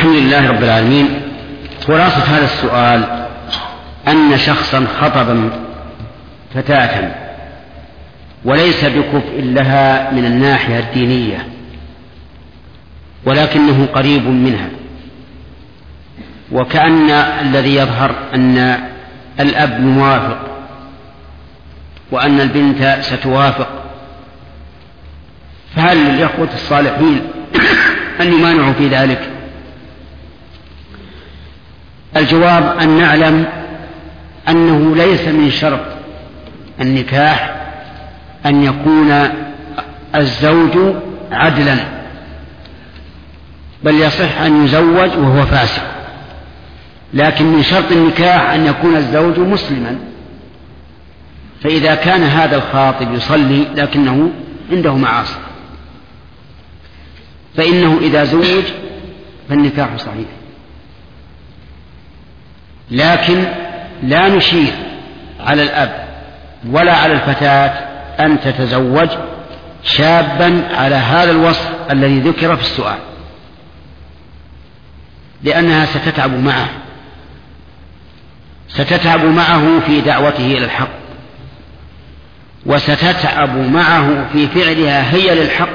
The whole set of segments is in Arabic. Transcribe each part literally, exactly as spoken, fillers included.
الحمد لله رب العالمين. خلاصة هذا السؤال أن شخصا خطب فتاة وليس بكفء لها من الناحية الدينية ولكنه قريب منها، وكأن الذي يظهر أن الأب موافق وأن البنت ستوافق، فهل للإخوة الصالحين أن يمانعوا في ذلك؟ الجواب أن نعلم أنه ليس من شرط النكاح أن يكون الزوج عدلا، بل يصح أن يزوج وهو فاسق، لكن من شرط النكاح أن يكون الزوج مسلما. فإذا كان هذا الخاطب يصلي لكنه عنده معاصي فإنه إذا زوج فالنكاح صحيح، لكن لا نشير على الأب ولا على الفتاة أن تتزوج شابا على هذا الوصف الذي ذكر في السؤال، لأنها ستتعب معه ستتعب معه في دعوته إلى الحق، وستتعب معه في فعلها هي للحق،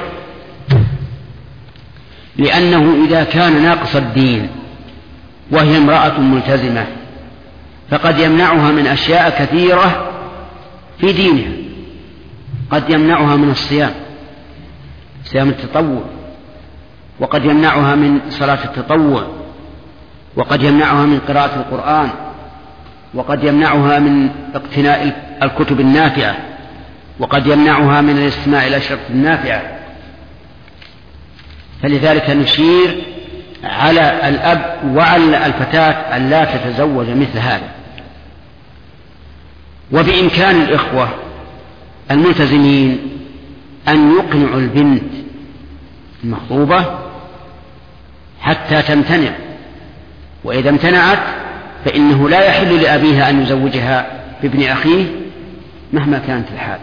لأنه إذا كان ناقص الدين وهي امرأة ملتزمة فقد يمنعها من أشياء كثيرة في دينها، قد يمنعها من الصيام صيام التطوع، وقد يمنعها من صلاة التطوع، وقد يمنعها من قراءة القرآن، وقد يمنعها من اقتناء الكتب النافعة، وقد يمنعها من الاستماع إلى الأشرطة النافعة. فلذلك نشير على الأب وعلى الفتاة أن لا تتزوج مثل هذا. وبإمكان الإخوة الملتزمين أن يقنعوا البنت المخطوبة حتى تمتنع، وإذا امتنعت فإنه لا يحل لأبيها أن يزوجها بابن أخيه مهما كانت الحال،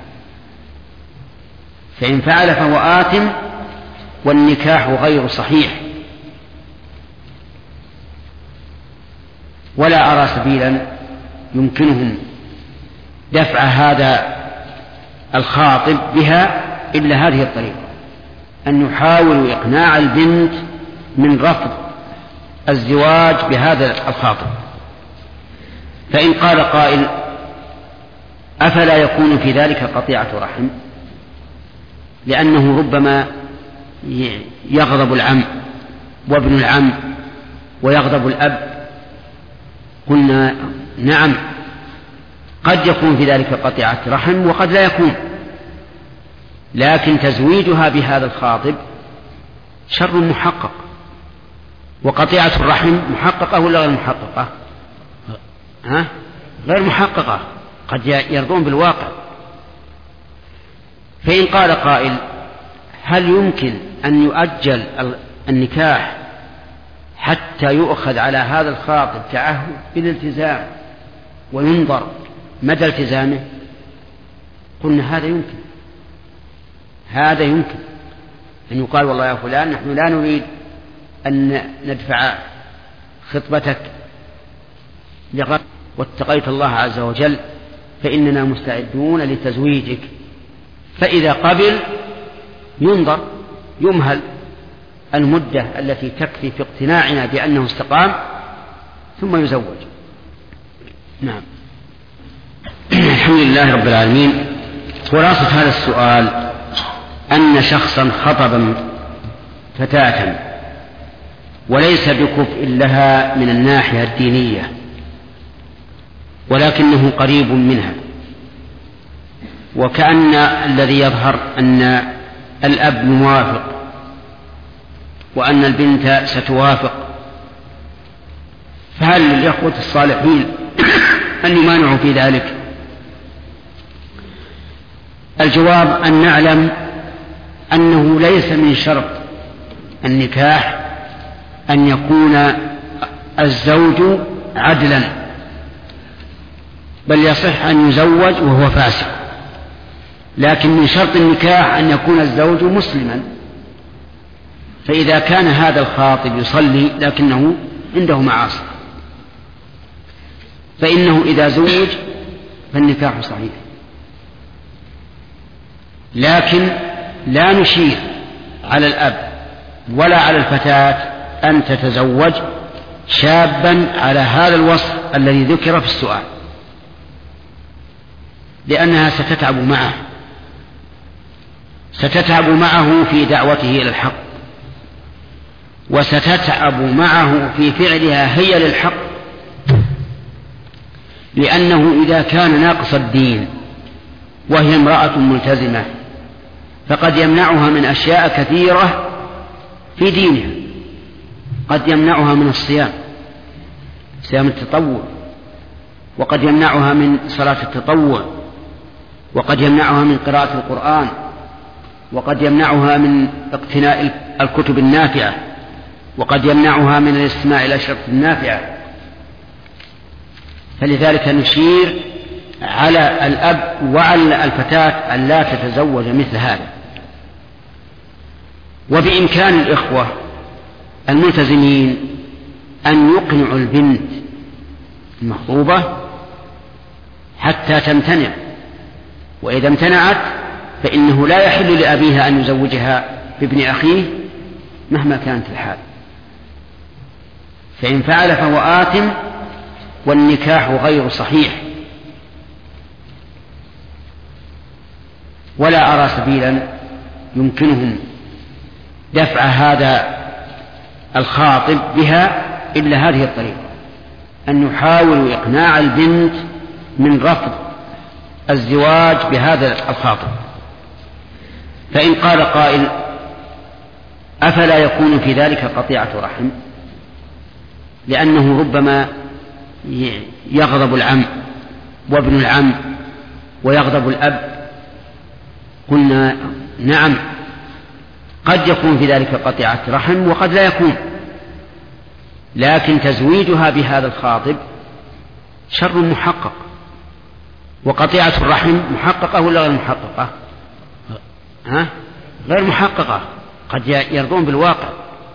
فإن فعل فهو آثم والنكاح غير صحيح. ولا أرى سبيلا يمكنهم دفع هذا الخاطب بها إلا هذه الطريقة، أن يحاولوا إقناع البنت من رفض الزواج بهذا الخاطب. فإن قال قائل أفلا يكون في ذلك قطيعة رحم، لأنه ربما يغضب العم وابن العم ويغضب الأب، قلنا نعم قد يكون في ذلك قطيعة رحم وقد لا يكون، لكن تزويجها بهذا الخاطب شر محقق. وقطيعة الرحم محققة ولا غير محققة؟ ها؟ غير محققة، قد يرضون بالواقع. فإن قال قائل هل يمكن أن يؤجل النكاح حتى يؤخذ على هذا الخاطب تعهد بالالتزام وينظر مدى التزامه؟ قلنا هذا يمكن هذا يمكن أن يقال والله يا فلان نحن لا نريد أن ندفع خطبتك لغد واتقيت الله عز وجل فإننا مستعدون لتزويجك، فإذا قبل ينظر يمهل المدة التي تكفي في اقتناعنا بأنه استقام ثم يزوج. نعم. الحمد لله رب العالمين. خلاصة هذا السؤال أن شخصا خطب فتاة وليس بكفء لها من الناحية الدينية ولكنه قريب منها، وكأن الذي يظهر أن الأب موافق وأن البنت ستوافق، فهل للإخوة الصالحين أن يمانعوا في ذلك؟ الجواب أن نعلم أنه ليس من شرط النكاح أن يكون الزوج عدلا، بل يصح أن يزوج وهو فاسق، لكن من شرط النكاح أن يكون الزوج مسلما. فإذا كان هذا الخاطب يصلي لكنه عنده معاصي فإنه إذا زوج فالنكاح صحيح، لكن لا نشير على الأب ولا على الفتاة أن تتزوج شابا على هذا الوصف الذي ذكر في السؤال، لأنها ستتعب معه ستتعب معه في دعوته إلى الحق، وستتعب معه في فعلها هي للحق، لأنه إذا كان ناقص الدين وهي امرأة ملتزمة فقد يمنعها من أشياء كثيرة في دينها. قد يمنعها من الصيام، صيام التطوع، وقد يمنعها من صلاة التطوع، وقد يمنعها من قراءة القرآن، وقد يمنعها من اقتناء الكتب النافعة، وقد يمنعها من الاستماع إلى الأشرطة النافعة. فلذلك نشير على الأب وعلى الفتاة أن لا تتزوج مثل هذا. وبإمكان الإخوة الملتزمين أن يقنعوا البنت المخطوبة حتى تمتنع، وإذا امتنعت فإنه لا يحل لأبيها أن يزوجها بابن أخيه مهما كانت الحال، فإن فعل فهو آثم والنكاح غير صحيح. ولا أرى سبيلا يمكنهم دفع هذا الخاطب بها إلا هذه الطريقة، أن يحاولوا إقناع البنت من رفض الزواج بهذا الخاطب. فإن قال قائل أفلا يكون في ذلك قطيعة رحم، لأنه ربما يغضب العم وابن العم ويغضب الأب، قلنا نعم قد يكون في ذلك قطيعة رحم وقد لا يكون، لكن تزويجها بهذا الخاطب شر محقق. وقطيعة الرحم محققة ولا غير محققة؟ ها؟ غير محققة، قد يرضون بالواقع.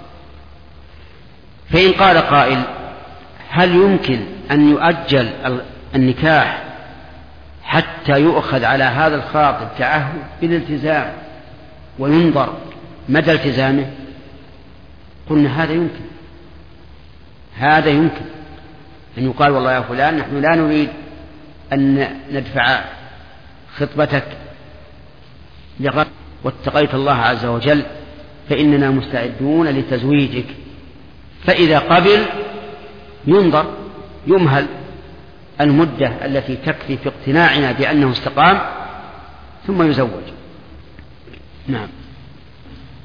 فإن قال قائل هل يمكن أن يؤجل النكاح حتى يؤخذ على هذا الخاطب تعهد بالالتزام وينظر مدى التزامه؟ قلنا هذا يمكن، هذا يمكن أن يقال والله يا فلان نحن لا نريد أن ندفع خطبتك لغد واتقيت الله عز وجل فإننا مستعدون لتزويجك. فإذا قبل ينظر يمهل المدة التي تكفي في اقتناعنا بأنه استقام ثم يزوج. نعم.